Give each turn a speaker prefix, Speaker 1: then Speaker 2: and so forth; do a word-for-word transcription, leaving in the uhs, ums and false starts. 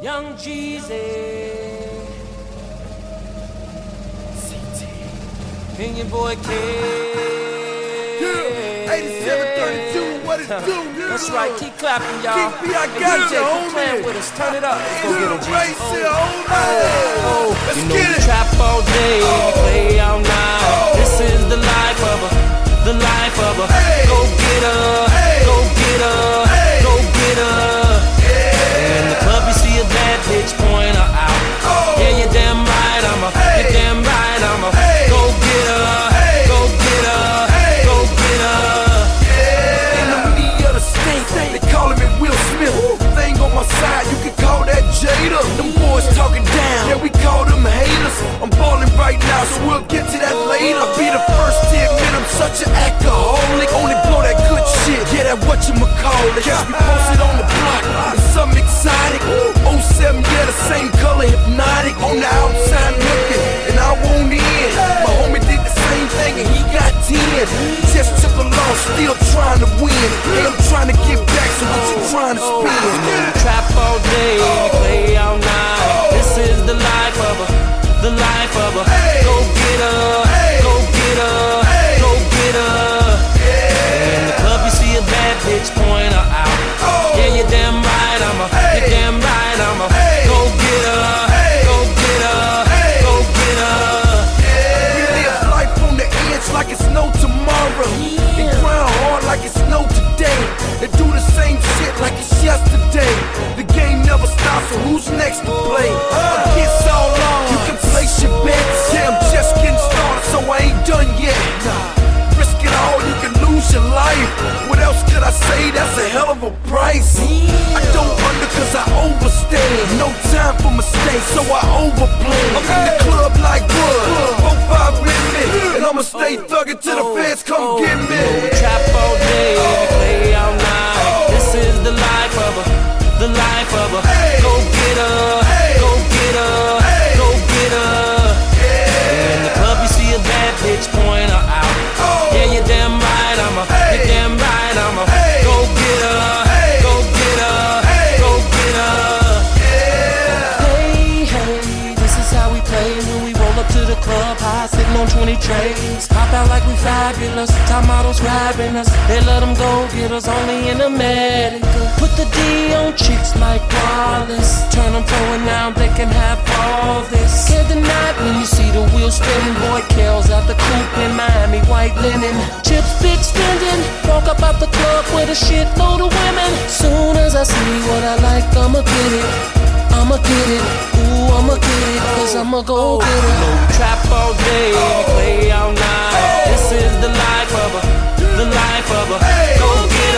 Speaker 1: Young Jeezy, C T, and your boy K.
Speaker 2: Yeah, eighty-seven thirty-two, what it do? Yeah.
Speaker 1: That's right, keep clapping, y'all.
Speaker 2: Keep me, I got you,
Speaker 1: keep playing
Speaker 2: homie.
Speaker 1: with us, turn it up. Let's go get it, G.
Speaker 2: Race here, homie.
Speaker 1: Oh,
Speaker 2: Let's
Speaker 1: you know
Speaker 2: get
Speaker 1: we
Speaker 2: it.
Speaker 1: trap all day, we play all night.
Speaker 2: Oh.
Speaker 1: This is the life of a, the life of a.
Speaker 2: Hey.
Speaker 1: Go get her,
Speaker 2: Hey.
Speaker 1: go get her,
Speaker 2: Hey.
Speaker 1: go get her. In the club you see a bad bitch, point her out.
Speaker 2: Oh.
Speaker 1: Yeah, you're damn right, I'm a,
Speaker 2: Hey.
Speaker 1: you're damn right, I'm a.
Speaker 2: Hey.
Speaker 1: Go get her,
Speaker 2: Hey.
Speaker 1: go get her,
Speaker 2: Hey.
Speaker 1: go get her.
Speaker 2: Enemy of the state, they calling me Will Smith. Thing on my side, you can call that Jada. Them boys talking down, yeah, we call them haters. I'm balling right now, so we'll get to that later. I'll be the first to admit I'm such an alcoholic. Only blow that good shit, yeah, that whatchamacallit. Catch me posted on the block, it's something exotic. oh seven, yeah, the same color, hypnotic. On the outside looking, and I won't in. My homie did the same thing and he got ten. Just took a loss, still trying to win. Hey, I'm trying to get back, so what you trying to spin?
Speaker 1: We trap all day, we play all night. This is the life of a, the life of a. Go get her, go get her, go get her. In the club you see a bad bitch, point her out. Yeah, you're damn right, I'm a, you're damn right, I'm a. Go get her, go get her, go get her.
Speaker 2: We live life on the edge like it's no tomorrow. And grind hard like it's no today. And do the same shit like it's yesterday. The game never stops, so who's next to play? Against all odds, you can place your bets. Yeah, I'm just getting started, so I ain't done yet. Risk it all, you can lose your life. What else could I say? That's a hell of a price. I don't under cause I overstand. No time for mistakes, so I overplay. I'm in the club like wood, four five with me. And I'ma stay thuggin' till the feds come get me.
Speaker 1: We trap all day, we play all night. This is the life of a, the life of a. Go get her, go get her, go get her. In the club you see a bad bitch, point her out. Yeah, you're damn right, I'm a, you're damn right, I'm a. Go get her, go get her, go get her. Hey, hey, this is how we play when we roll up to the club, high sitting on twenty trays. Hop out like we fabulous, top models grabbing us. They let them go get us only in America. Put the D on chicks like Wallace. Turn them forward now, they can have all this. Can't deny it when you see the wheel spinning. Boy, Kel's out the coupe in Miami, white linen. Chips big spending. Walk up out the club with a shitload of women. Soon as I see what I like, I'ma get it. I'ma get it, ooh, I'ma get it, cause I'ma go get it. No, we trap all day, we play all night. This is the life of a, the life of a. Go get